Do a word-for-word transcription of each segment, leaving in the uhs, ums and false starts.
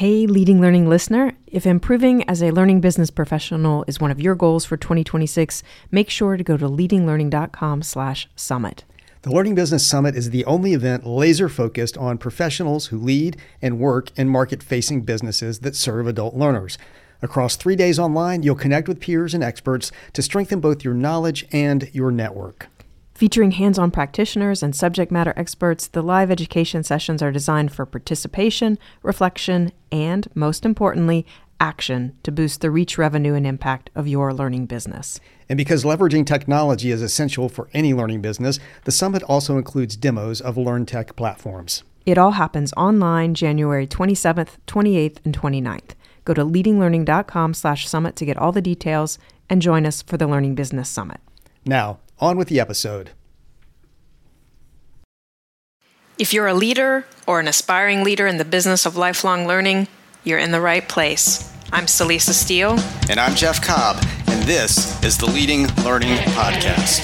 Hey, Leading Learning listener, if improving as a learning business professional is one of your goals for twenty twenty-six, make sure to go to leadinglearning.com slash summit. The Learning Business Summit is the only event laser-focused on professionals who lead and work in market-facing businesses that serve adult learners. Across three days online, you'll connect with peers and experts to strengthen both your knowledge and your network. Featuring hands-on practitioners and subject matter experts, the live education sessions are designed for participation, reflection, and, most importantly, action to boost the reach, revenue, and impact of your learning business. And because leveraging technology is essential for any learning business, the summit also includes demos of LearnTech platforms. It all happens online January twenty-seventh, twenty-eighth, and twenty-ninth. Go to leadinglearning.com slash summit to get all the details and join us for the Learning Business Summit. Now, on with the episode. If you're a leader or an aspiring leader in the business of lifelong learning, you're in the right place. I'm Celisa Steele. And I'm Jeff Cobb, and this is the Leading Learning Podcast.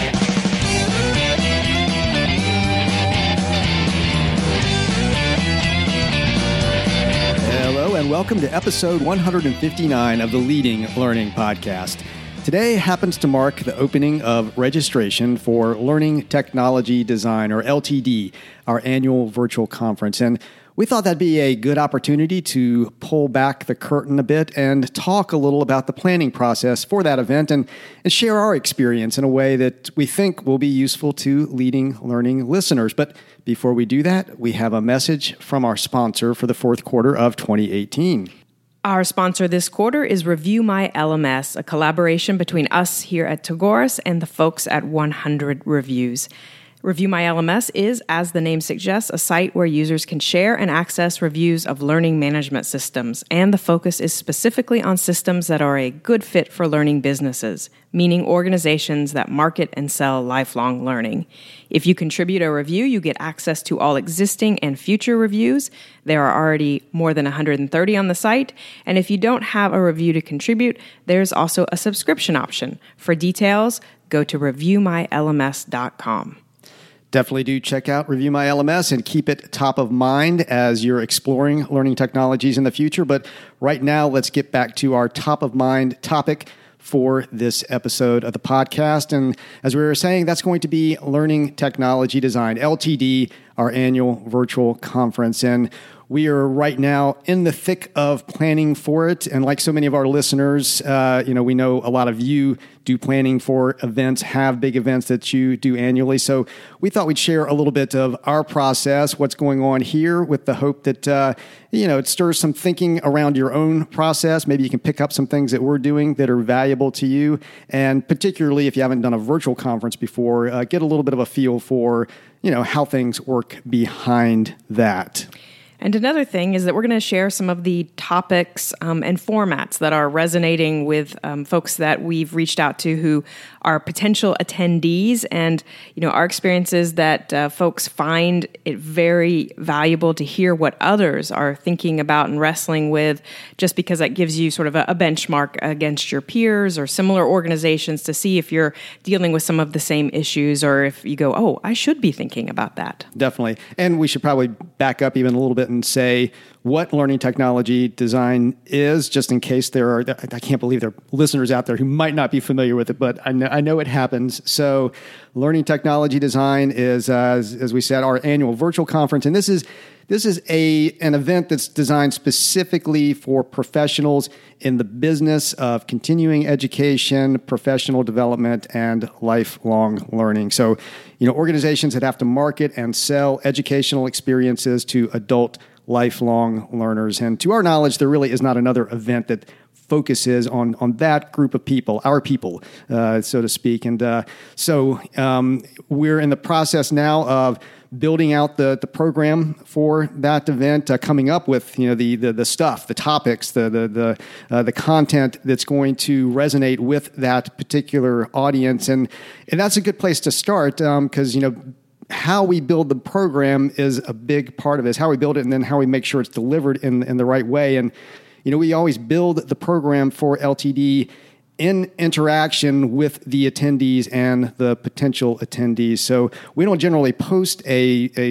Hello, and welcome to episode one hundred fifty-nine of the Leading Learning Podcast. Today happens to mark the opening of registration for Learning Technology Design, or L T D, our annual virtual conference. And we thought that'd be a good opportunity to pull back the curtain a bit and talk a little about the planning process for that event and, and share our experience in a way that we think will be useful to Leading Learning listeners. But before we do that, we have a message from our sponsor for the fourth quarter of twenty eighteen. Our sponsor this quarter is Review My L M S, a collaboration between us here at Tagoras and the folks at one hundred Reviews. Review My L M S is, as the name suggests, a site where users can share and access reviews of learning management systems, and the focus is specifically on systems that are a good fit for learning businesses, meaning organizations that market and sell lifelong learning. If you contribute a review, you get access to all existing and future reviews. There are already more than one hundred thirty on the site, and if you don't have a review to contribute, there's also a subscription option. For details, go to review my L M S dot com. Definitely do check out Review My L M S and keep it top of mind as you're exploring learning technologies in the future. But right now, let's get back to our top of mind topic for this episode of the podcast. And as we were saying, that's going to be Learning Technology Design, L T D, our annual virtual conference. And we are right now in the thick of planning for it. And like so many of our listeners, uh, you know, we know a lot of you do planning for events, have big events that you do annually. So we thought we'd share a little bit of our process, what's going on here, with the hope that, uh, you know, it stirs some thinking around your own process. Maybe you can pick up some things that we're doing that are valuable to you. And particularly if you haven't done a virtual conference before, uh, get a little bit of a feel for, you know, how things work behind that. And another thing is that we're going to share some of the topics um, and formats that are resonating with um, folks that we've reached out to who are potential attendees, and you know our experience is that uh, folks find it very valuable to hear what others are thinking about and wrestling with, just because that gives you sort of a, a benchmark against your peers or similar organizations to see if you're dealing with some of the same issues, or if you go, oh, I should be thinking about that. Definitely. And we should probably back up even a little bit and say what learning technology design is, just in case there are, I can't believe there are listeners out there who might not be familiar with it, but I know, I know it happens. So learning technology design is, uh, as, as we said, our annual virtual conference. And this is This is a an event that's designed specifically for professionals in the business of continuing education, professional development, and lifelong learning. So, you know, organizations that have to market and sell educational experiences to adult lifelong learners. And to our knowledge, there really is not another event that focuses on on that group of people, our people, uh, so to speak. And uh, so um, we're in the process now of building out the, the program for that event, uh, coming up with you know the the, the stuff, the topics, the the the, uh, the content that's going to resonate with that particular audience, and and that's a good place to start because um, you know. How we build the program is a big part of it. It's how we build it, and then how we make sure it's delivered in in the right way. And you know, we always build the program for L T D in interaction with the attendees and the potential attendees. So we don't generally post a a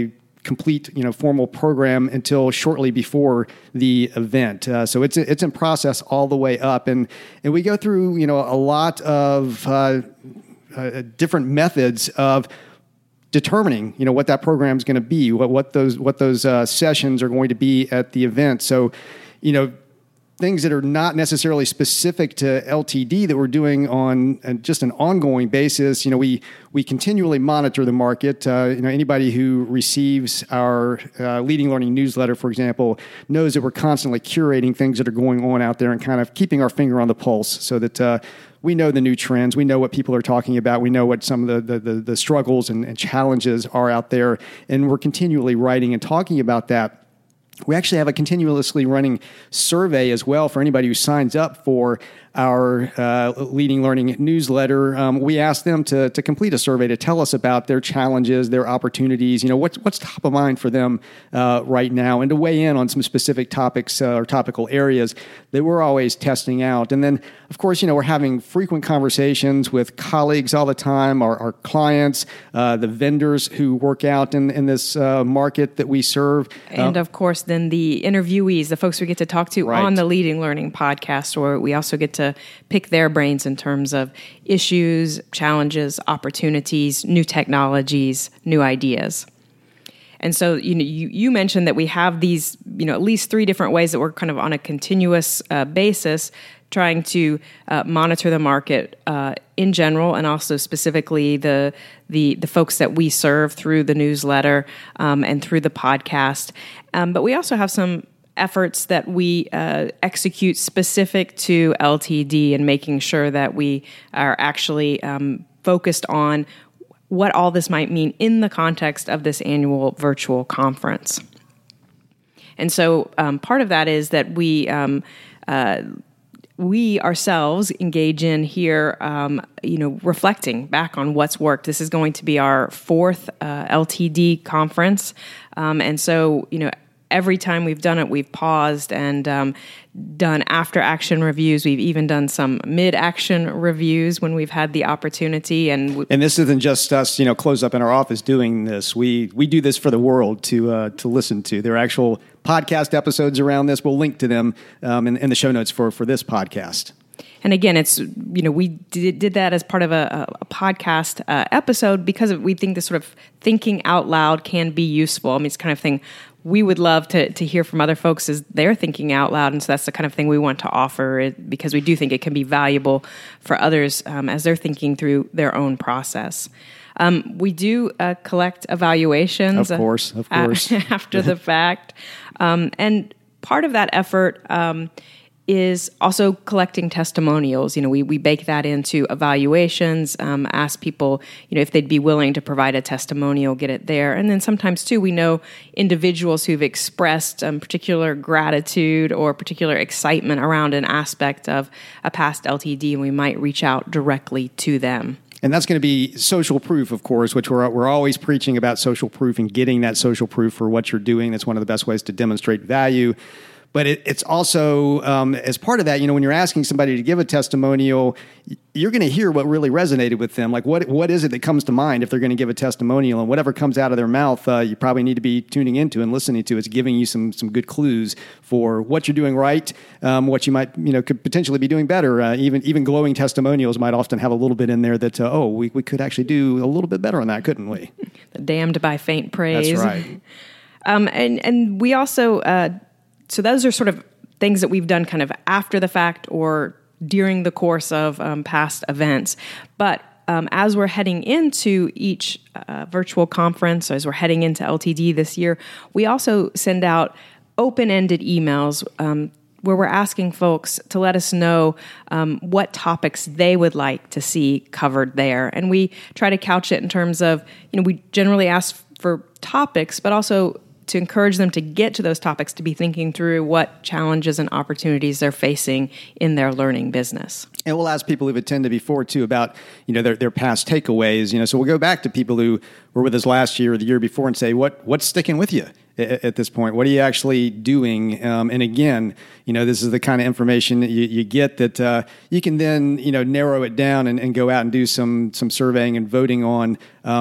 complete, you know, formal program until shortly before the event. Uh, so it's it's in process all the way up, and and we go through, you know, a lot of uh, uh, different methods of determining, you know, what that program is going to be, what what those what those uh, sessions are going to be at the event. So, you know, things that are not necessarily specific to L T D that we're doing on uh, just an ongoing basis. You know, we we continually monitor the market. Uh, you know, anybody who receives our uh, Leading Learning newsletter, for example, knows that we're constantly curating things that are going on out there and kind of keeping our finger on the pulse so that uh, we know the new trends. We know what people are talking about. We know what some of the the, the, the struggles and, and challenges are out there, and we're continually writing and talking about that. We actually have a continuously running survey as well for anybody who signs up for our uh, Leading Learning newsletter. Um, we ask them to to complete a survey to tell us about their challenges, their opportunities, you know, what's, what's top of mind for them uh, right now, and to weigh in on some specific topics uh, or topical areas that we're always testing out. And then, of course, you know, we're having frequent conversations with colleagues all the time, our, our clients, uh, the vendors who work out in, in this uh, market that we serve. And, uh, of course, then the interviewees, the folks we get to talk to Right. on the Leading Learning podcast, or we also get to pick their brains in terms of issues, challenges, opportunities, new technologies, new ideas. And so, you know, you, you mentioned that we have these, you know, at least three different ways that we're kind of on a continuous uh, basis trying to uh, monitor the market uh, in general, and also specifically the the the folks that we serve through the newsletter um, and through the podcast. Um, but we also have some efforts that we uh, execute specific to L T D and making sure that we are actually um, focused on what all this might mean in the context of this annual virtual conference. And so um, part of that is that we um, uh, we ourselves engage in here, um, you know, reflecting back on what's worked. This is going to be our fourth uh, L T D conference. Um, and so, you know, every time we've done it, we've paused and um, done after-action reviews. We've even done some mid-action reviews when we've had the opportunity. And w- And this isn't just us, you know, closed up in our office doing this. We we do this for the world to uh, to listen to. There are actual podcast episodes around this. We'll link to them um, in, in the show notes for for this podcast. And again, it's, you know, we did, did that as part of a, a podcast uh, episode because we think this sort of thinking out loud can be useful. I mean, it's the kind of thing we would love to to hear from other folks as they're thinking out loud. And so that's the kind of thing we want to offer it, because we do think it can be valuable for others um, as they're thinking through their own process. Um, we do uh, collect evaluations. Of course, of uh, course. after the fact. Um, and part of that effort um, is also collecting testimonials. You know, we we bake that into evaluations, um, ask people, you know, if they'd be willing to provide a testimonial, get it there. And then sometimes, too, we know individuals who've expressed um, particular gratitude or particular excitement around an aspect of a past L T D, and we might reach out directly to them. And that's going to be social proof, of course, which we're we're always preaching about social proof and getting that social proof for what you're doing. That's one of the best ways to demonstrate value. But it, it's also, um, as part of that, you know, when you're asking somebody to give a testimonial, you're going to hear what really resonated with them. Like, what what is it that comes to mind if they're going to give a testimonial? And whatever comes out of their mouth, uh, you probably need to be tuning into and listening to. It's giving you some some good clues for what you're doing right, um, what you might, you know, could potentially be doing better. Uh, even even glowing testimonials might often have a little bit in there that, uh, oh, we, we could actually do a little bit better on that, couldn't we? Damned by faint praise. That's right. Um, and, and we also... Uh, So those are sort of things that we've done kind of after the fact or during the course of um, past events. But um, as we're heading into each uh, virtual conference, as we're heading into L T D this year, we also send out open-ended emails um, where we're asking folks to let us know um, what topics they would like to see covered there. And we try to couch it in terms of, you know, we generally ask for topics, but also to encourage them to get to those topics, to be thinking through what challenges and opportunities they're facing in their learning business. And we'll ask people who've attended before, too, about, you know, their, their past takeaways. You know, so we'll go back to people who were with us last year or the year before and say, what what's sticking with you at, at this point? What are you actually doing? Um, and again, you know, this is the kind of information that you, you get that uh, you can then, you know, narrow it down and, and go out and do some some surveying and voting on. Um,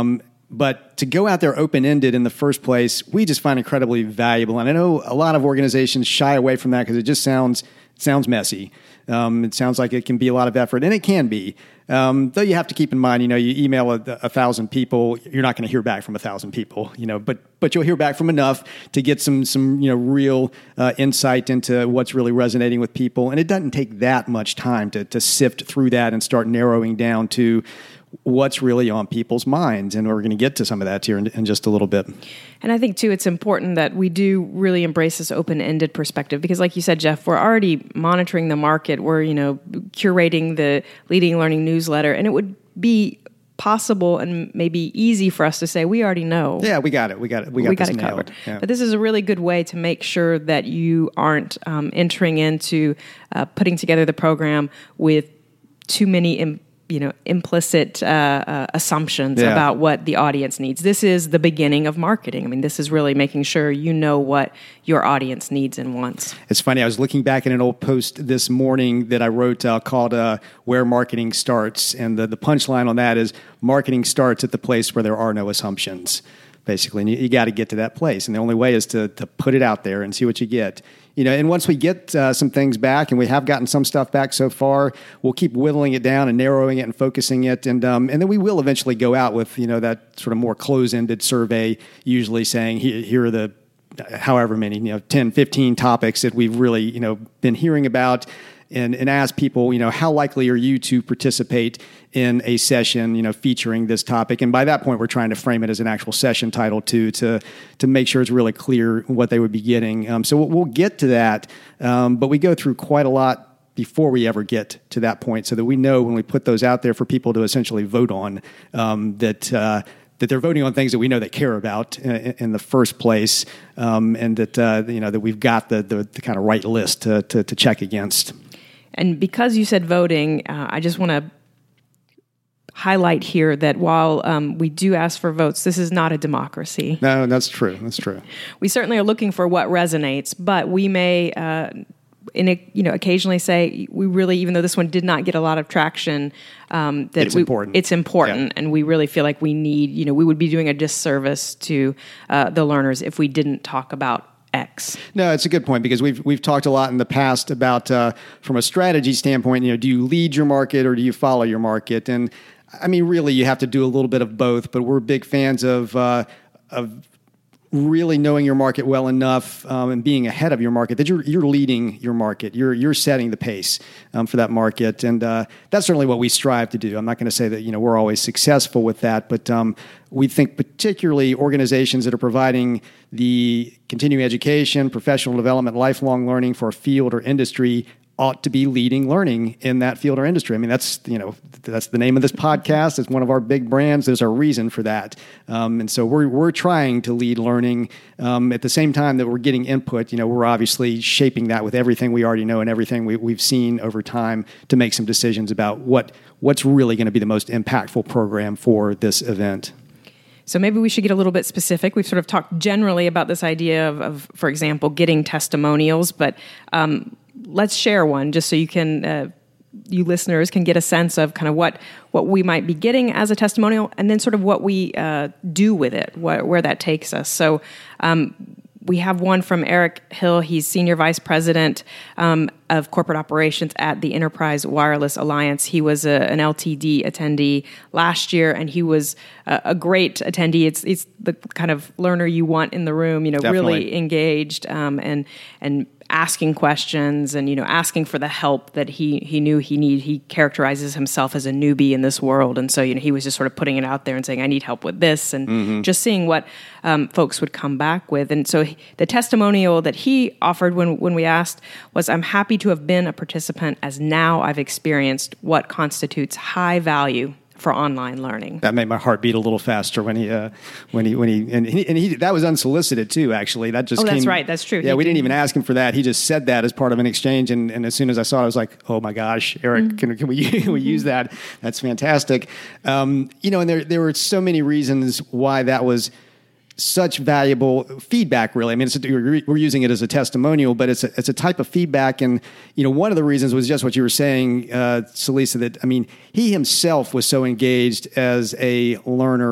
But to go out there open-ended in the first place, we just find incredibly valuable. And I know a lot of organizations shy away from that because it just sounds sounds messy. Um, it sounds like it can be a lot of effort, and it can be. Um, though you have to keep in mind, you know, you email a, a thousand people, you're not going to hear back from a thousand people, you know, but but you'll hear back from enough to get some some you know real uh, insight into what's really resonating with people. And it doesn't take that much time to to sift through that and start narrowing down to what's really on people's minds. And we're going to get to some of that here in, in just a little bit. And I think, too, it's important that we do really embrace this open-ended perspective because, like you said, Jeff, we're already monitoring the market. We're, you know, curating the Leading Learning newsletter, and it would be possible and maybe easy for us to say, we already know. Yeah, we got it. We got it. We got, we got this it nailed. covered. Yeah. But this is a really good way to make sure that you aren't um, entering into uh, putting together the program with too many Im- you know, implicit uh, uh, assumptions yeah. about what the audience needs. This is the beginning of marketing. I mean, this is really making sure you know what your audience needs and wants. It's funny. I was looking back at an old post this morning that I wrote uh, called uh, Where Marketing Starts. And the, the punchline on that is marketing starts at the place where there are no assumptions, basically. And you, you got to get to that place. And the only way is to, to put it out there and see what you get. You know, and once we get uh, some things back, and we have gotten some stuff back so far, we'll keep whittling it down and narrowing it and focusing it, and um, and then we will eventually go out with you know that sort of more close-ended survey, usually saying here, here are the however many you know ten, fifteen topics that we've really you know been hearing about. And, and ask people, you know, how likely are you to participate in a session, you know, featuring this topic? And by that point, we're trying to frame it as an actual session title too, to to make sure it's really clear what they would be getting. Um, so we'll, we'll get to that, um, but we go through quite a lot before we ever get to that point, so that we know when we put those out there for people to essentially vote on, um, that uh, that they're voting on things that we know they care about in, in the first place, um, and that uh, you know that we've got the the, the kind of right list to, to to check against. And because you said voting, uh, I just want to highlight here that while um, we do ask for votes, this is not a democracy. No, that's true. That's true. We certainly are looking for what resonates, but we may, uh, in a, you know, occasionally say we really, even though this one did not get a lot of traction, um, that it's we, important. It's important, yeah. And we really feel like we need, you know, we would be doing a disservice to uh, the learners if we didn't talk about X. No, it's a good point because we've we've talked a lot in the past about uh, from a strategy standpoint. You know, do you lead your market or do you follow your market? And I mean, really, you have to do a little bit of both. But we're big fans of uh, of really knowing your market well enough um, and being ahead of your market that you're you're leading your market. You're you're setting the pace um, for that market, and uh, that's certainly what we strive to do. I'm not going to say that you know we're always successful with that, but um, we think particularly organizations that are providing the continuing education, professional development, lifelong learning for a field or industry ought to be leading learning in that field or industry. I mean, that's, you know, that's the name of this podcast. It's one of our big brands. There's a reason for that. Um, and so we're, we're trying to lead learning um, at the same time that we're getting input. You know, we're obviously shaping that with everything we already know and everything we, we've seen over time to make some decisions about what what's really going to be the most impactful program for this event. So maybe we should get a little bit specific. We've sort of talked generally about this idea of, of for example, getting testimonials, but um, let's share one just so you can, uh, you listeners can get a sense of kind of what, what we might be getting as a testimonial and then sort of what we uh, do with it, wh- where that takes us. So um, we have one from Eric Hill. He's Senior Vice President um, of Corporate Operations at the Enterprise Wireless Alliance. He was a, an L T D attendee last year, and he was a, a great attendee. It's it's the kind of learner you want in the room, you know, Definitely. really engaged um, and and asking questions and, you know, asking for the help that he, he knew he needed. He characterizes himself as a newbie in this world. And so, you know, he was just sort of putting it out there and saying, I need help with this, and mm-hmm. just seeing what um, folks would come back with. And so he, the testimonial that he offered when, when we asked was, I'm happy to have been a participant as now I've experienced what constitutes high value for online learning. That made my heart beat a little faster when he, uh, when he, when he, and he, and he, that was unsolicited too. Actually, that just oh, came, that's right, that's true. Yeah, he we did. didn't even ask him for that. He just said that as part of an exchange, and, and as soon as I saw it, I was like, oh my gosh, Eric, mm-hmm. can, can we can we use that? That's fantastic. Um, you know, and there there were so many reasons why that was such valuable feedback, really. I mean, it's a, we're using it as a testimonial, but it's a, it's a type of feedback. And, you know, one of the reasons was just what you were saying, uh, Celisa, that, I mean, he himself was so engaged as a learner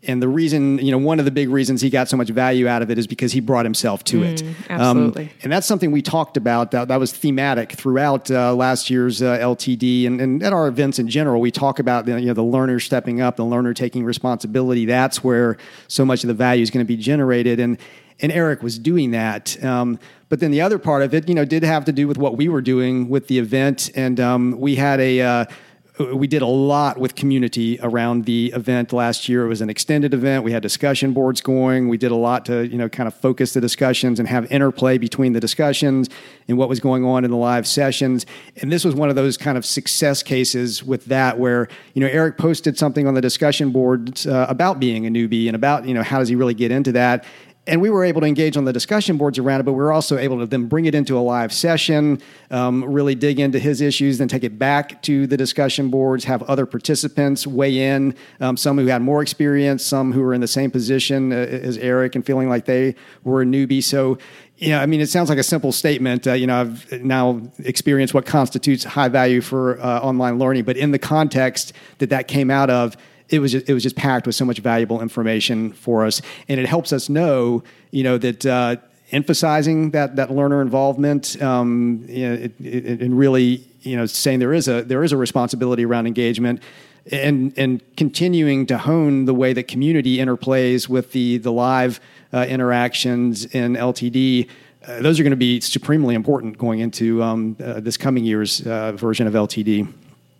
and the reason, you know, one of the big reasons he got so much value out of it is because he brought himself to mm, it. Absolutely. Um, and that's something we talked about. That, that was thematic throughout uh, last year's uh, L T D, and, and at our events in general. We talk about the, you know, the learner stepping up, the learner taking responsibility. That's where so much of the value is going to be generated. And And Eric was doing that. Um, but then the other part of it, you know, did have to do with what we were doing with the event. And um, we had a, uh, we did a lot with community around the event last year. It was an extended event. We had discussion boards going. We did a lot to, you know, kind of focus the discussions and have interplay between the discussions and what was going on in the live sessions. And this was one of those kind of success cases with that where, you know, Eric posted something on the discussion boards uh, about being a newbie and about, you know, how does he really get into that? And we were able to engage on the discussion boards around it, but we were also able to then bring it into a live session, um, really dig into his issues, then take it back to the discussion boards, have other participants weigh in, um, some who had more experience, some who were in the same position uh, as Eric and feeling like they were a newbie. So, you know, I mean, it sounds like a simple statement. Uh, you know, I've now experienced what constitutes high value for uh, online learning, but in the context that that came out of, It was just, it was just packed with so much valuable information for us, and it helps us know, you know, that uh, emphasizing that that learner involvement, um, you know, it, it, and really, you know, saying there is a there is a responsibility around engagement, and and continuing to hone the way that community interplays with the the live uh, interactions in L T D. Uh, those are going to be supremely important going into um, uh, this coming year's uh, version of L T D.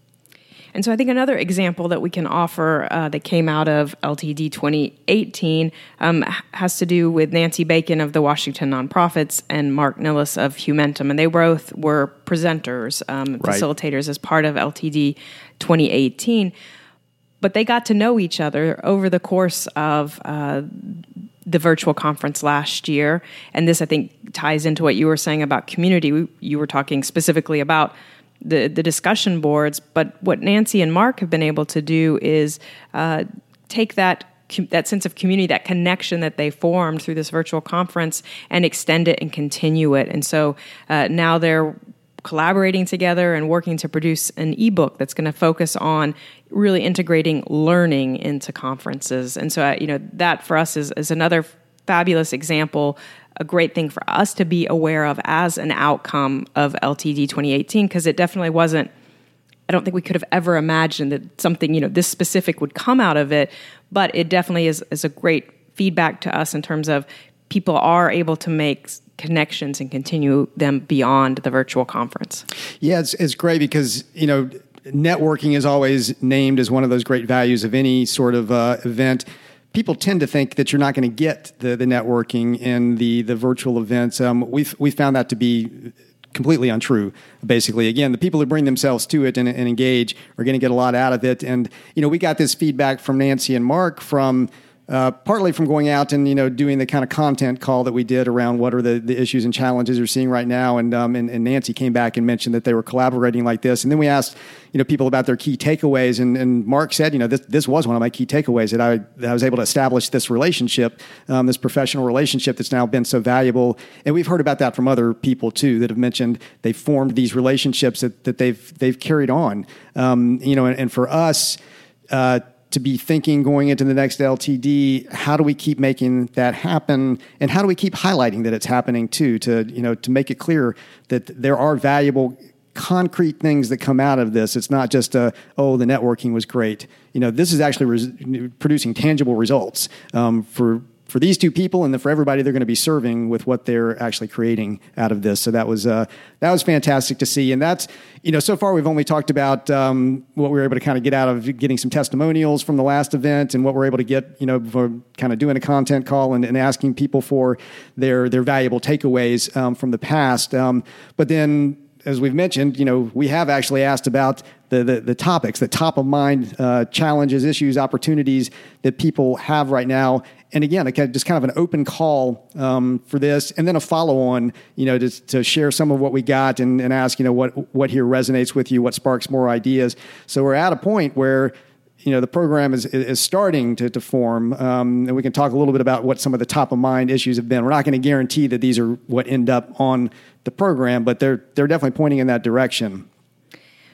And so I think another example that we can offer uh, that came out of L T D twenty eighteen um, has to do with Nancy Bacon of the Washington Nonprofits and Mark Nillis of Humentum. And they both were presenters, um, right. facilitators as part of L T D twenty eighteen. But they got to know each other over the course of uh, the virtual conference last year. And this, I think, ties into what you were saying about community. We, you were talking specifically about the the discussion boards, but what Nancy and Mark have been able to do is uh, take that that sense of community, that connection that they formed through this virtual conference, and extend it and continue it. And so uh, now they're collaborating together and working to produce an ebook that's going to focus on really integrating learning into conferences. And so, uh, you know, that for us is, is another fabulous example, a great thing for us to be aware of as an outcome of L T D twenty eighteen, because it definitely wasn't, I don't think we could have ever imagined that something, you know, this specific would come out of it, but it definitely is, is a great feedback to us in terms of people are able to make connections and continue them beyond the virtual conference. Yeah, it's, it's great because, you know, networking is always named as one of those great values of any sort of uh, event. People tend to think that you're not going to get the, the networking in the, the virtual events. Um, we've we found that to be completely untrue, basically. Again, the people who bring themselves to it and, and engage are going to get a lot out of it. And, you know, we got this feedback from Nancy and Mark from Uh, partly from going out and, you know, doing the kind of content call that we did around what are the, the issues and challenges you're seeing right now. And, um, and and Nancy came back and mentioned that they were collaborating like this. And then we asked, you know, people about their key takeaways. And, and Mark said, you know, this this was one of my key takeaways, that I, that I was able to establish this relationship, um, this professional relationship that's now been so valuable. And we've heard about that from other people too that have mentioned they formed these relationships that, that they've they've carried on. Um, you know, and, and for us, uh, to be thinking going into the next L T D, how do we keep making that happen, and how do we keep highlighting that it's happening too? To you know, to make it clear that there are valuable, concrete things that come out of this. It's not just a, oh, the networking was great. You know, this is actually res- producing tangible results um, for. for these two people and then for everybody they're going to be serving with what they're actually creating out of this. So that was uh, that was fantastic to see. And that's, you know, so far we've only talked about um, what we were able to kind of get out of getting some testimonials from the last event and what we're able to get, you know, for kind of doing a content call and, and asking people for their their valuable takeaways um, from the past. Um, but then, as we've mentioned, you know, we have actually asked about the the, the topics, the top of mind uh, challenges, issues, opportunities that people have right now. And again, just kind of an open call um, for this, and then a follow-on, you know, to, to share some of what we got and, and ask, you know, what what here resonates with you, what sparks more ideas. So we're at a point where, you know, the program is is starting to, to form, um, and we can talk a little bit about what some of the top-of-mind issues have been. We're not going to guarantee that these are what end up on the program, but they're they're definitely pointing in that direction.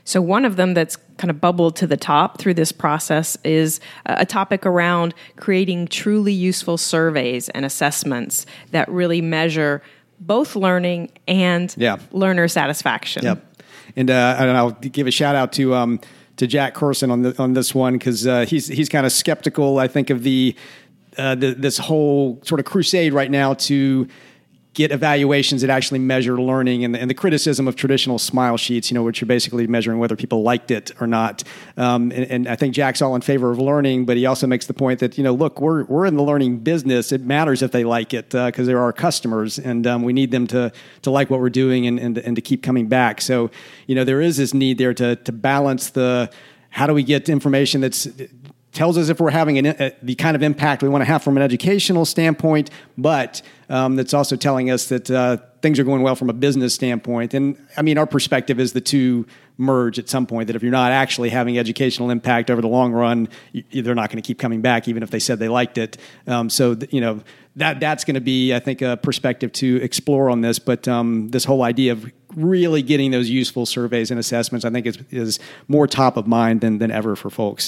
So one of them that's kind of bubbled to the top through this process is a topic around creating truly useful surveys and assessments that really measure both learning and yeah. learner satisfaction. Yep. And, uh, and I'll give a shout out to um, to Jack Corson on the, on this one, because uh, he's he's kind of skeptical, I think, of the, uh, the this whole sort of crusade right now to get evaluations that actually measure learning, and the, and the criticism of traditional smile sheets, you know, which are basically measuring whether people liked it or not. Um, and, and I think Jack's all in favor of learning, but he also makes the point that, you know, look, we're we're in the learning business. It matters if they like it because uh, they're our customers, and um, we need them to to like what we're doing and, and and to keep coming back. So, you know, there is this need there to to balance the how do we get information that's tells us if we're having an, uh, the kind of impact we want to have from an educational standpoint, but um, that's also telling us that uh, things are going well from a business standpoint. And I mean, our perspective is the two merge at some point, that if you're not actually having educational impact over the long run, you, they're not going to keep coming back, even if they said they liked it. Um, so, th- you know, that that's going to be, I think, a perspective to explore on this. But um, this whole idea of really getting those useful surveys and assessments, I think is, is more top of mind than, than ever for folks.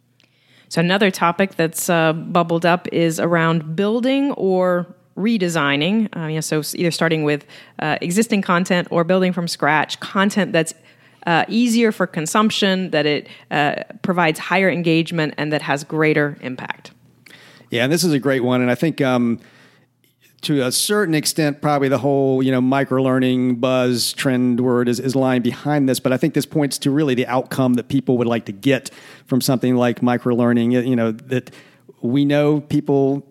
So another topic that's uh, bubbled up is around building or redesigning. Uh, you know, so either starting with uh, existing content or building from scratch content that's uh, easier for consumption, that it uh, provides higher engagement, and that has greater impact. Yeah, and this is a great one, and I think um, to a certain extent, probably the whole, you know, micro-learning buzz trend word is, is lying behind this. But I think this points to really the outcome that people would like to get from something like micro-learning. You know, that we know people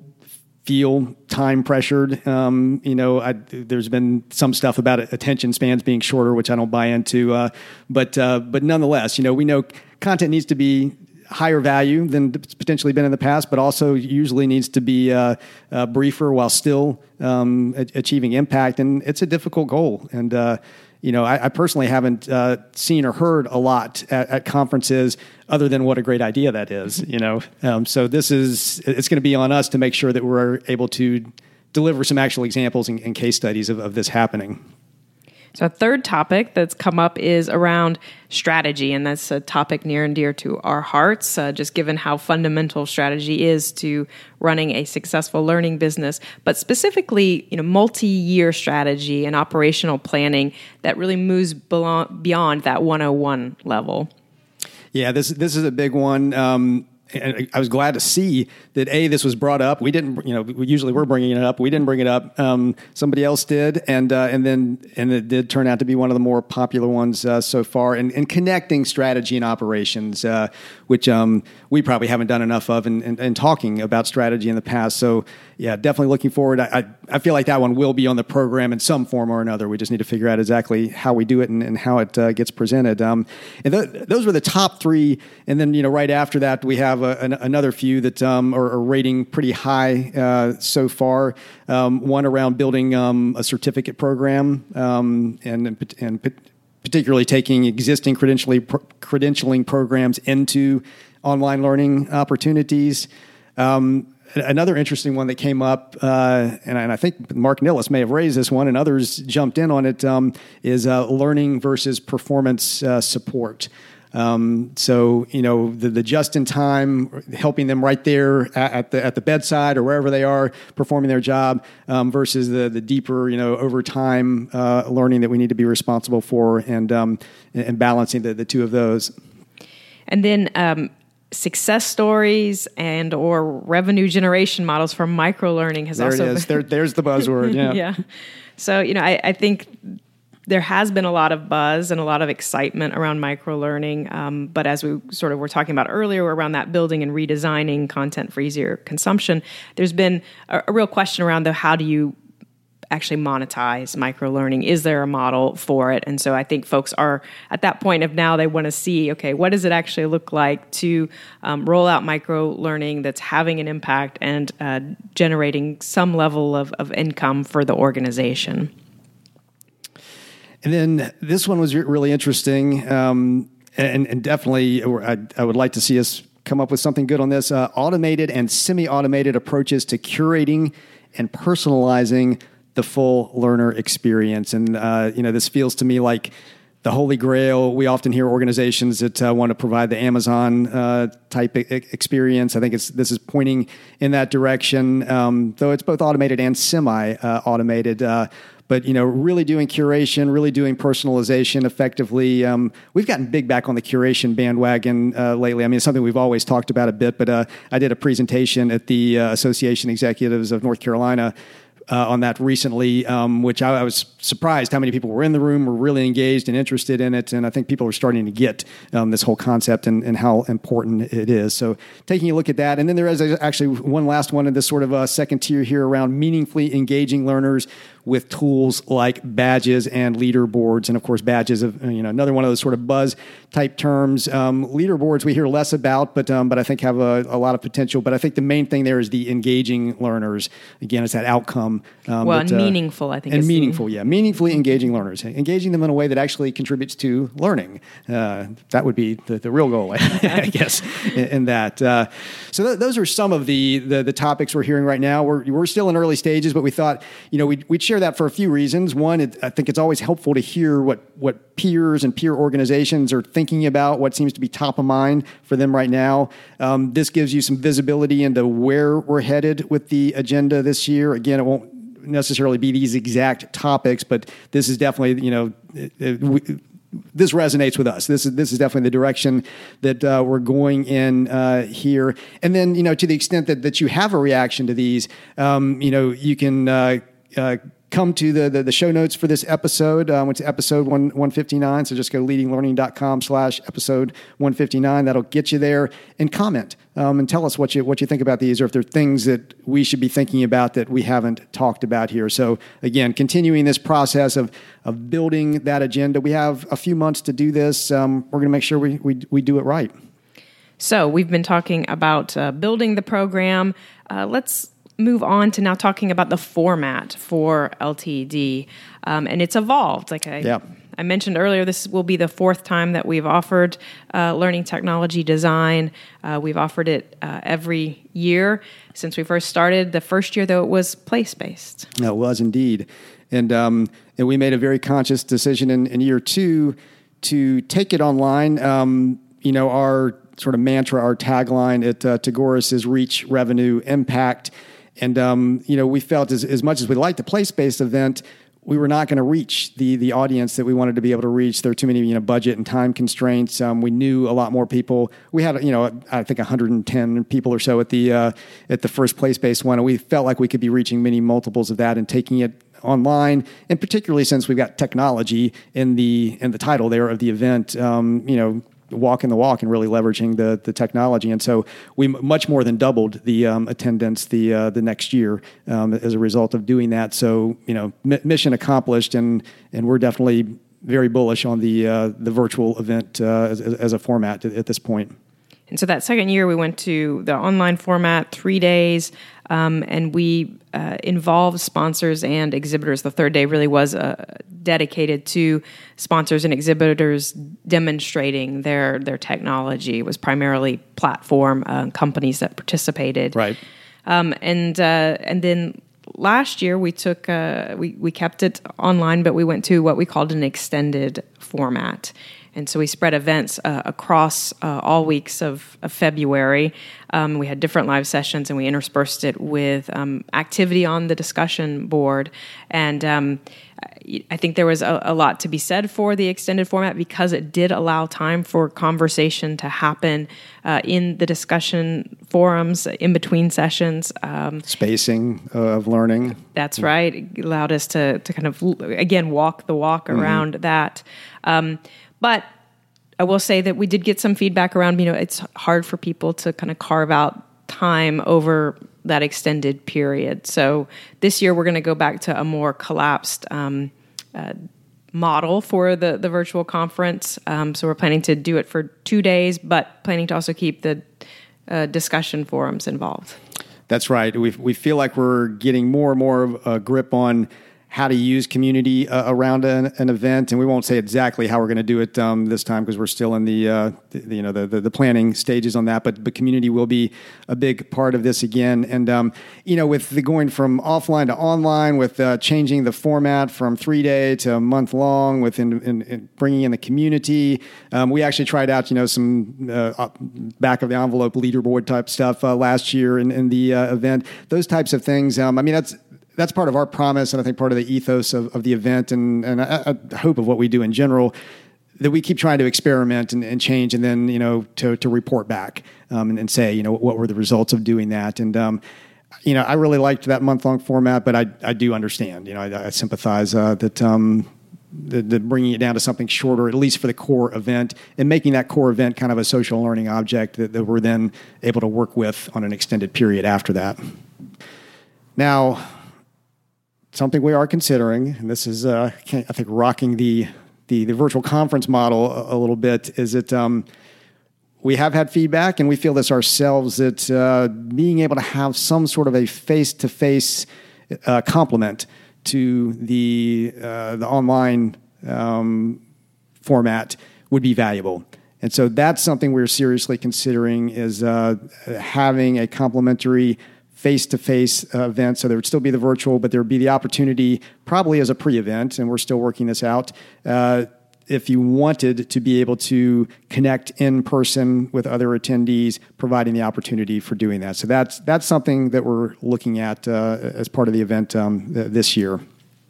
feel time pressured. Um, you know, I, there's been some stuff about attention spans being shorter, which I don't buy into. Uh, but uh, but nonetheless, you know, we know content needs to be higher value than it's potentially been in the past, but also usually needs to be uh, uh, briefer while still um, a- achieving impact. And it's a difficult goal. And, uh, you know, I, I personally haven't uh, seen or heard a lot at, at conferences other than what a great idea that is, you know. Um, so this is, it's going to be on us to make sure that we're able to deliver some actual examples and, and case studies of, of this happening. So a third topic that's come up is around strategy, and that's a topic near and dear to our hearts, uh, just given how fundamental strategy is to running a successful learning business, but specifically, you know, multi-year strategy and operational planning that really moves belo- beyond that one oh one level. Yeah, this this is a big one. Um, and I was glad to see that, A, this was brought up. We didn't, you know, we usually we're bringing it up. We didn't bring it up. Um, somebody else did. And uh, and then and it did turn out to be one of the more popular ones uh, so far. And, and connecting strategy and operations, uh, which um, we probably haven't done enough of in, in, in talking about strategy in the past. So, yeah, definitely looking forward. I, I, I feel like that one will be on the program in some form or another. We just need to figure out exactly how we do it and, and how it uh, gets presented. Um, and th- those were the top three. And then, you know, right after that, we have a, an, another few that um, are, are rating pretty high uh, so far. Um, one around building um, a certificate program um, and and particularly taking existing credentialing credentialing programs into online learning opportunities. Um, Another interesting one that came up, uh, and, I, and I think Mark Nilles may have raised this one, and others jumped in on it, um, is uh, learning versus performance uh, support. Um, so, you know, the, the just-in-time, helping them right there at, at the at the bedside or wherever they are performing their job, um, versus the the deeper, you know, over time uh, learning that we need to be responsible for, and um, and balancing the, the two of those. And then um, success stories and or revenue generation models from micro-learning has there also it is. There, there's the buzzword. Yeah. Yeah. So, you know, I, I think there has been a lot of buzz and a lot of excitement around micro-learning. Um, but as we sort of were talking about earlier, around that building and redesigning content for easier consumption, there's been a, a real question around the how do you actually monetize micro-learning? Is there a model for it? And so I think folks are at that point of now they want to see, okay, what does it actually look like to um, roll out micro-learning that's having an impact and uh, generating some level of, of income for the organization? And then this one was really interesting, um, and, and definitely I, I would like to see us come up with something good on this. Uh, automated and semi-automated approaches to curating and personalizing the full learner experience. And, uh, you know, this feels to me like the holy grail. We often hear organizations that uh, want to provide the Amazon uh, type e- experience. I think it's this is pointing in that direction, um, though it's both automated and semi-automated. Uh, But, you know, really doing curation, really doing personalization effectively. Um, we've gotten big back on the curation bandwagon uh, lately. I mean, it's something we've always talked about a bit, but uh, I did a presentation at the uh, Association Executives of North Carolina Uh, on that recently, um, which I, I was surprised how many people were in the room, were really engaged and interested in it. And I think people are starting to get um, this whole concept and, and how important it is. So taking a look at that. And then there is actually one last one in this sort of a second tier here around meaningfully engaging learners with tools like badges and leaderboards. And of course, badges of, you know, another one of those sort of buzz type terms. Um, leaderboards we hear less about, but um, but I think have a, a lot of potential. But I think the main thing there is the engaging learners. Again, it's that outcome. Um, well, that, and uh, meaningful, I think. And is meaningful, the, yeah. Meaningfully engaging learners. Engaging them in a way that actually contributes to learning. Uh, that would be the, the real goal, I guess, in, in that. Uh, so th- those are some of the, the the topics we're hearing right now. We're we're still in early stages, but we thought, you know, we'd, we'd share that for a few reasons. One, it, I think it's always helpful to hear what, what peers and peer organizations are thinking about, what seems to be top of mind for them right now. Um, this gives you some visibility into where we're headed with the agenda this year. Again, it won't necessarily be these exact topics, but this is definitely, you know, it, it, we, this resonates with us. This is this is definitely the direction that uh, we're going in uh, here. And then, you know, to the extent that, that you have a reaction to these, um, you know, you can uh, uh, come to the, the the show notes for this episode. Um, it's episode one, one fifty-nine. So just go to leadinglearning.com slash episode one fifty-nine. That'll get you there, and comment um, and tell us what you what you think about these, or if there are things that we should be thinking about that we haven't talked about here. So again, continuing this process of of building that agenda. We have a few months to do this. Um, we're going to make sure we, we we do it right. So we've been talking about uh, building the program. Uh, let's move on to now talking about the format for L T E D. Um, and it's evolved. Like I, yeah. I mentioned earlier, this will be the fourth time that we've offered uh, learning technology design. Uh, we've offered it uh, every year since we first started. The first year, though, it was place-based. It was indeed. And, um, and we made a very conscious decision in, in year two to take it online. Um, you know, our sort of mantra, our tagline at uh, Tagoras is reach, revenue, impact. And, um, you know, we felt as, as much as we liked the place-based event, we were not going to reach the the audience that we wanted to be able to reach. There were too many, you know, budget and time constraints. Um, we knew a lot more people. We had, you know, I think one hundred ten people or so at the uh, at the first place-based one, and we felt like we could be reaching many multiples of that and taking it online. And particularly since we've got technology in the in the title there of the event, um, you know. walking the walk and really leveraging the the technology. And so we m- much more than doubled the um, attendance the uh, the next year um, as a result of doing that. So, you know, m- mission accomplished, and and we're definitely very bullish on the uh, the virtual event uh, as, as a format at, at this point. And so that second year, we went to the online format, three days, um, and we uh, involved sponsors and exhibitors. The third day really was uh, dedicated to sponsors and exhibitors demonstrating their their technology. It was primarily platform uh, companies that participated. Right. Um, and uh, and then last year, we took uh, we we kept it online, but we went to what we called an extended format. And so we spread events uh, across uh, all weeks of, of February. Um, we had different live sessions, and we interspersed it with um, activity on the discussion board. And um, I think there was a, a lot to be said for the extended format because it did allow time for conversation to happen uh, in the discussion forums, in between sessions. Um, Spacing uh, of learning. That's right. It allowed us to, to kind of, again, walk the walk around mm-hmm. that. Um, But I will say that we did get some feedback around, you know, it's hard for people to kind of carve out time over that extended period. So this year we're going to go back to a more collapsed um, uh, model for the, the virtual conference. Um, so we're planning to do it for two days, but planning to also keep the uh, discussion forums involved. That's right. We we feel like we're getting more and more of a grip on how to use community uh, around an, an event, and we won't say exactly how we're going to do it um, this time because we're still in the, uh, the you know the, the the planning stages on that. But but community will be a big part of this again, and um, you know with the going from offline to online, with uh, changing the format from three day to a month long, with in, in, in bringing in the community, um, we actually tried out you know some uh, back of the envelope leaderboard type stuff uh, last year in, in the uh, event. Those types of things. Um, I mean that's. That's part of our promise, and I think part of the ethos of, of the event, and, and I, I hope of what we do in general, that we keep trying to experiment and, and change, and then you know to to report back um, and, and say you know what were the results of doing that. And um, you know I really liked that month long format, but I I do understand. You know I, I sympathize uh, that. Um, The, the bringing it down to something shorter, at least for the core event, and making that core event kind of a social learning object that, that we're then able to work with on an extended period after that. Now, something we are considering, and this is, uh, I think, rocking the, the the virtual conference model a, a little bit, is that um, we have had feedback, and we feel this ourselves, that uh, being able to have some sort of a face-to-face uh, complement to the uh, the online um, format would be valuable. And so that's something we're seriously considering, is uh, having a complementary face-to-face uh, event. So there would still be the virtual, but there would be the opportunity, probably as a pre-event, and we're still working this out, uh, if you wanted to be able to connect in person with other attendees, providing the opportunity for doing that. So that's that's something that we're looking at uh, as part of the event um, th- this year.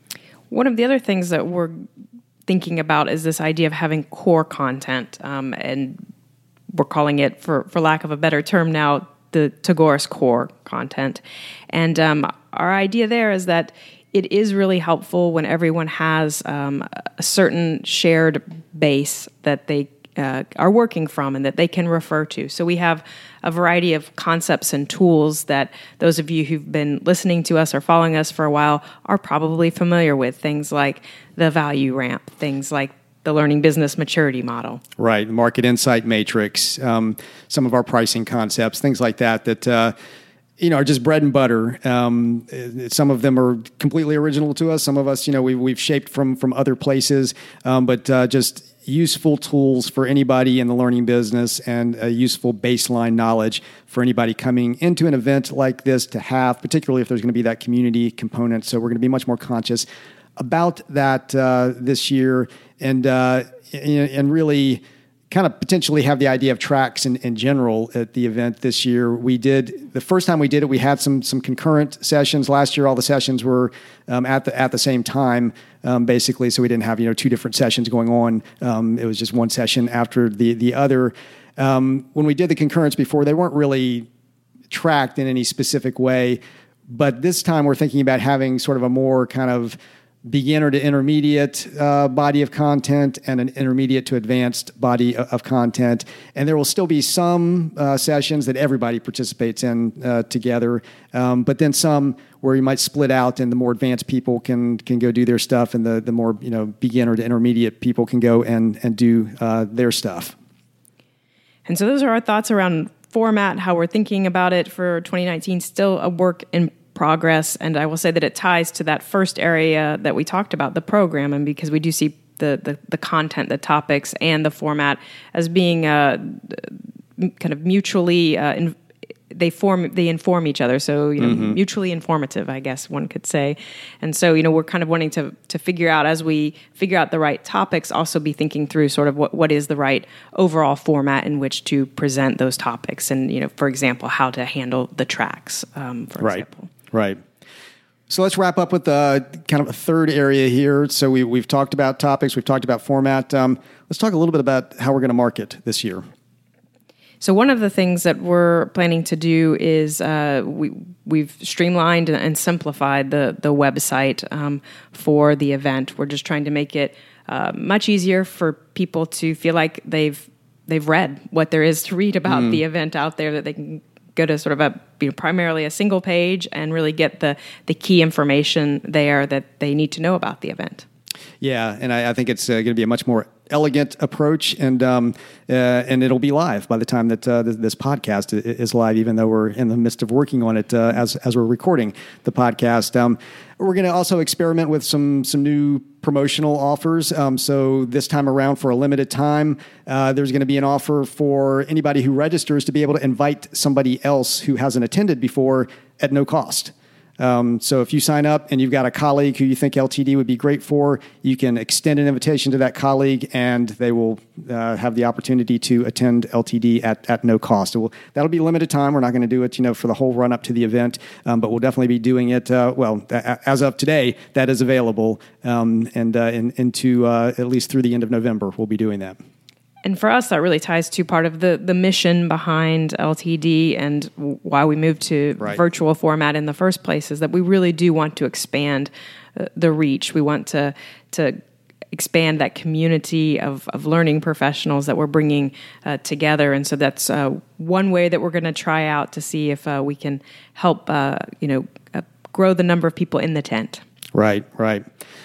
One of the other things that we're thinking about is this idea of having core content, um, and we're calling it, for, for lack of a better term now, the Tagoras core content. And um, our idea there is that it is really helpful when everyone has um, a certain shared base that they uh, are working from and that they can refer to. So we have a variety of concepts and tools that those of you who've been listening to us or following us for a while are probably familiar with. Things like the value ramp, things like the learning business maturity model. Right, the market insight matrix, um, some of our pricing concepts, things like that, that uh, you know, are just bread and butter. Um, some of them are completely original to us. Some of us, you know, we, we've shaped from from other places, um, but uh, just useful tools for anybody in the learning business, and a useful baseline knowledge for anybody coming into an event like this to have, particularly if there's going to be that community component. So we're going to be much more conscious about that uh, this year, and uh, and really kind of potentially have the idea of tracks in, in general at the event this year. We did, the first time we did it, we had some some concurrent sessions. Last year, all the sessions were um, at the at the same time, um, basically, so we didn't have you know two different sessions going on. Um, it was just one session after the the other. Um, when we did the concurrents before, they weren't really tracked in any specific way, but this time we're thinking about having sort of a more kind of beginner to intermediate uh, body of content and an intermediate to advanced body of, of content. And there will still be some uh, sessions that everybody participates in uh, together, um, but then some where you might split out and the more advanced people can can go do their stuff, and the, the more you know beginner to intermediate people can go and, and do uh, their stuff. And so those are our thoughts around format, how we're thinking about it for twenty nineteen, still a work in progress. And I will say that it ties to that first area that we talked about, the program, and because we do see the the, the content, the topics, and the format as being uh, kind of mutually uh, in, they form they inform each other. So you know, mm-hmm. mutually informative, I guess one could say. And so you know, we're kind of wanting to to figure out, as we figure out the right topics, also be thinking through sort of what what is the right overall format in which to present those topics, and you know, for example, how to handle the tracks, um, for right. example. Right. So let's wrap up with uh, kind of a third area here. So we, we've talked about topics, we've talked about format. Um, let's talk a little bit about how we're going to market this year. So one of the things that we're planning to do is uh, we, we've streamlined and simplified the, the website um, for the event. We're just trying to make it uh, much easier for people to feel like they've they've read what there is to read about mm. the event out there, that they can go to sort of a you know, primarily a single page and really get the the key information there that they need to know about the event. Yeah, and I, I think it's uh, going to be a much more elegant approach, and um, uh, and it'll be live by the time that uh, this, this podcast is live. Even though we're in the midst of working on it uh, as as we're recording the podcast, um, we're going to also experiment with some some new promotional offers. Um, so this time around, for a limited time, uh, there's going to be an offer for anybody who registers to be able to invite somebody else who hasn't attended before at no cost. Um, so if you sign up and you've got a colleague who you think L T D would be great for, you can extend an invitation to that colleague, and they will uh, have the opportunity to attend L T D at, at no cost. It will, that'll be limited time. We're not going to do it, you know, for the whole run up to the event, um, but we'll definitely be doing it. Uh, well, as of today, that is available, um, and uh, in, into uh, at least through the end of November, we'll be doing that. And for us, that really ties to part of the, the mission behind L T D and why we moved to right. virtual format in the first place, is that we really do want to expand uh, the reach. We want to to expand that community of, of learning professionals that we're bringing uh, together. And so that's uh, one way that we're going to try out to see if uh, we can help uh, you know uh, grow the number of people in the tent. Right, right.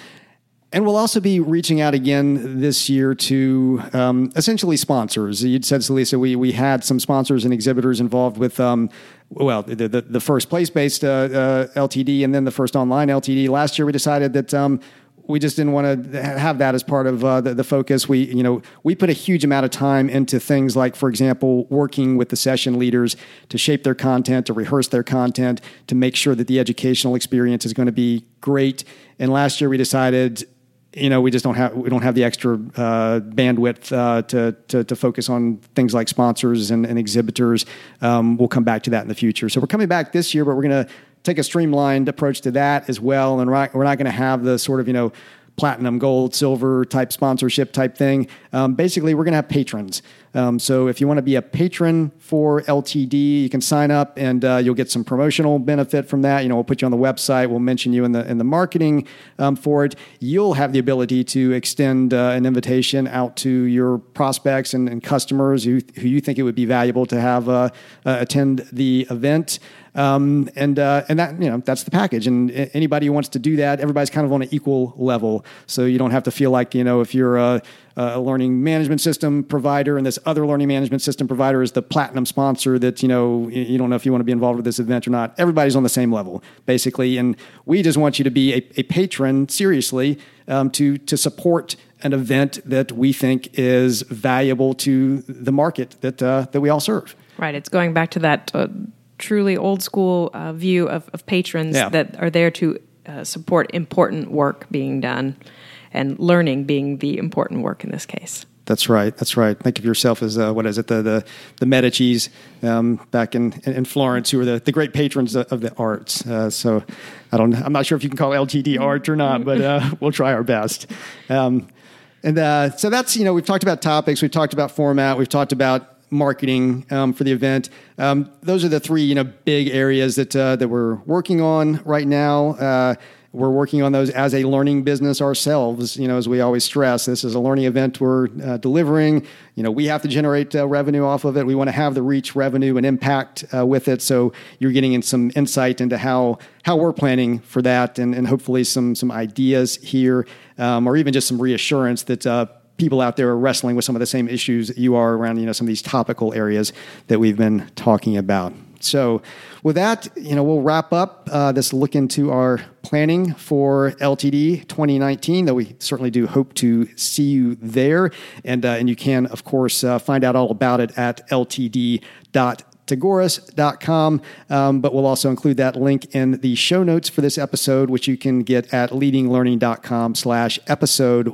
And we'll also be reaching out again this year to um, essentially sponsors. You'd said, Celisa, we we had some sponsors and exhibitors involved with, um, well, the, the, the first place-based uh, uh, L T D and then the first online L T D. Last year, we decided that um, we just didn't want to have that as part of uh, the, the focus. We, you know, we put a huge amount of time into things like, for example, working with the session leaders to shape their content, to rehearse their content, to make sure that the educational experience is going to be great. And last year, we decided, you know, we just don't have we don't have the extra uh, bandwidth uh, to, to to focus on things like sponsors and, and exhibitors. Um, we'll come back to that in the future. So we're coming back this year, but we're going to take a streamlined approach to that as well. And we're not, we're not going to have the sort of, you know, platinum, gold, silver type sponsorship type thing. Um, basically, we're going to have patrons. Um, so if you want to be a patron for L T D, you can sign up, and uh, you'll get some promotional benefit from that. You know, we'll put you on the website. We'll mention you in the in the marketing um, for it. You'll have the ability to extend uh, an invitation out to your prospects and, and customers who who you think it would be valuable to have uh, uh, attend the event. Um, and, uh, and that, you know, that's the package. And anybody who wants to do that, everybody's kind of on an equal level. So you don't have to feel like, you know, if you're a, a learning management system provider and this other learning management system provider is the platinum sponsor, that, you know, you don't know if you want to be involved with this event or not. Everybody's on the same level, basically. And we just want you to be a, a patron, seriously, um, to, to support an event that we think is valuable to the market that, uh, that we all serve. Right. It's going back to that, uh, truly old school uh, view of, of patrons yeah. that are there to uh, support important work being done, and learning being the important work in this case. That's right. That's right. Think of yourself as uh, what is it? The the, the Medicis um, back in, in Florence, who were the, the great patrons of the arts. Uh, so I don't. I'm not sure if you can call L T D art or not, but uh, we'll try our best. Um, and uh, so that's, you know, we've talked about topics, we've talked about format, we've talked about marketing um, for the event. Um, those are the three, you know, big areas that uh, that we're working on right now. Uh, we're working on those as a learning business ourselves. You know, as we always stress, this is a learning event we're uh, delivering. You know, we have to generate uh, revenue off of it. We want to have the reach, revenue, and impact uh, with it. So you're getting in some insight into how how we're planning for that, and, and hopefully some some ideas here, um, or even just some reassurance that uh, people out there are wrestling with some of the same issues that you are around, you know, some of these topical areas that we've been talking about. So with that, you know, we'll wrap up uh, this look into our planning for L T D twenty nineteen, though we certainly do hope to see you there. And, uh, and you can, of course, uh, find out all about it at L T D dot tagoras dot com. Um, but we'll also include that link in the show notes for this episode, which you can get at leadinglearning.com slash episode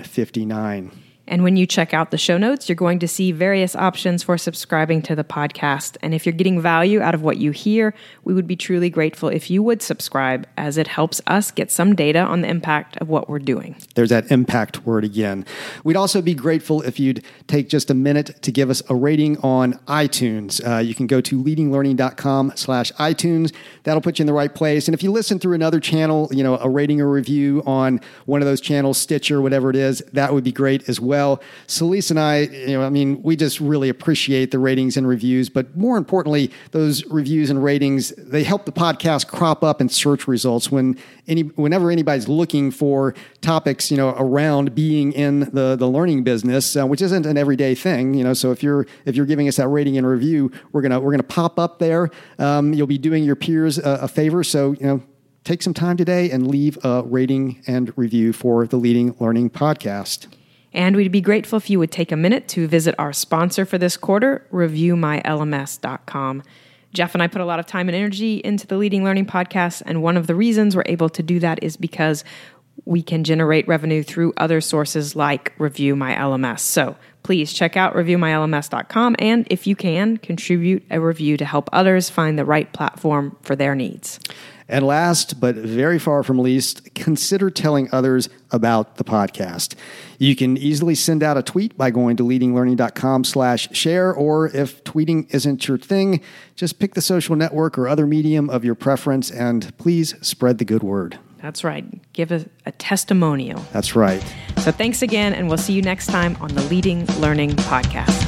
159. And when you check out the show notes, you're going to see various options for subscribing to the podcast. And if you're getting value out of what you hear, we would be truly grateful if you would subscribe, as it helps us get some data on the impact of what we're doing. There's that impact word again. We'd also be grateful if you'd take just a minute to give us a rating on iTunes. Uh, you can go to leadinglearning.com slash iTunes. That'll put you in the right place. And if you listen through another channel, you know, a rating or review on one of those channels, Stitcher, whatever it is, that would be great as well. well. Celeste and I, you know, I mean, we just really appreciate the ratings and reviews, but more importantly, those reviews and ratings, they help the podcast crop up in search results when any, whenever anybody's looking for topics, you know, around being in the, the learning business, uh, which isn't an everyday thing, you know. So if you're if you're giving us that rating and review, we're gonna we're gonna pop up there. Um, you'll be doing your peers a, a favor. So, you know, take some time today and leave a rating and review for the Leading Learning Podcast. And we'd be grateful if you would take a minute to visit our sponsor for this quarter, review my L M S dot com. Jeff and I put a lot of time and energy into the Leading Learning Podcast, and one of the reasons we're able to do that is because we can generate revenue through other sources like Review My L M S. So please check out review my L M S dot com, and if you can, contribute a review to help others find the right platform for their needs. And last, but very far from least, consider telling others about the podcast. You can easily send out a tweet by going to leading learning dot com slash share, or if tweeting isn't your thing, just pick the social network or other medium of your preference, and please spread the good word. That's right. Give a, a testimonial. That's right. So thanks again, and we'll see you next time on the Leading Learning Podcast.